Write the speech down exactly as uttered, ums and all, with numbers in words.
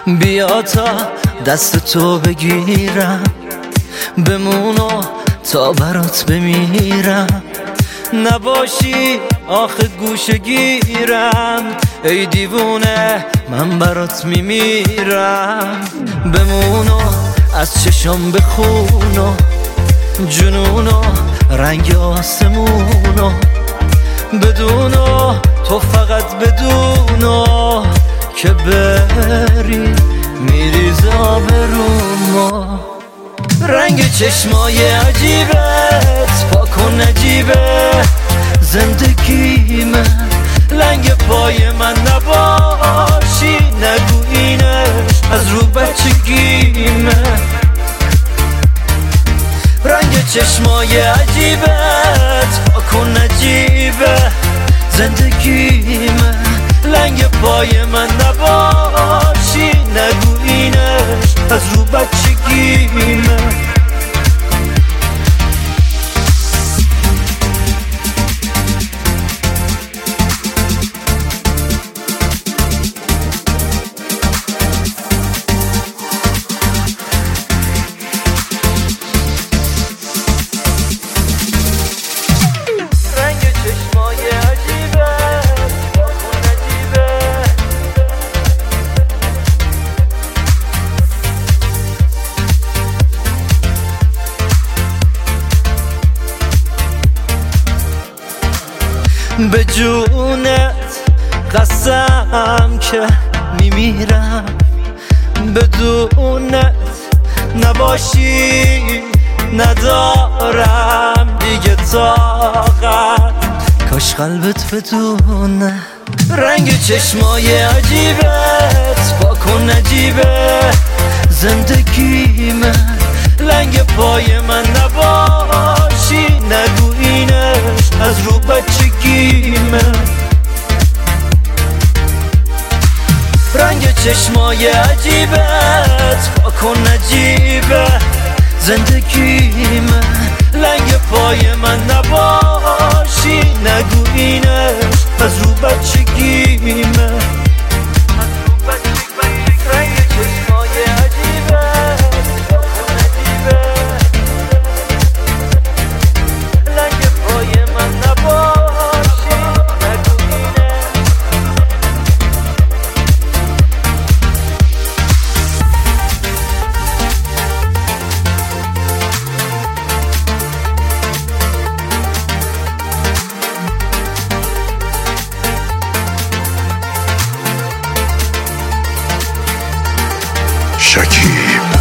بیا تا دست تو بگیرم، بمونو تا برات بمیرم. نباشی آخه گوشه گیرم، ای دیوونه من برات میمیرم. بمونو از چشم بخونو، جنونو رنگ آسمونو. بدونو تو فقط بدونو که بری میریز آبرومو. رنگ چشمای عجیبت پاکن نجیبه زندگیمه. لنگ پای من نباشی نگو اینش از رو بچگیمه. رنگ چشمای عجیبت پاکن نجیبه زندگیمه. لنگ پای من نباشی نگو اینش از رو بچگیمه. به جونت قسم که میمیرم، بدونت نباشی ندارم دیگه طاقت. کاش قلبت بدونه رنگ چشمای عجیبت پاکن نجیبه زندگیمه. لنگ پای من نباشی نگو اینش از رو بچگیمه. رنگ چشمای عجیبت پاکن نجیبه زندگیمه. لنگ پای من نباشی نگو اینش از رو بچگیمه. رنگ چشمای عجیبت پاکن نجیبه لنگ پای من نباشی نگو اینش. شکیب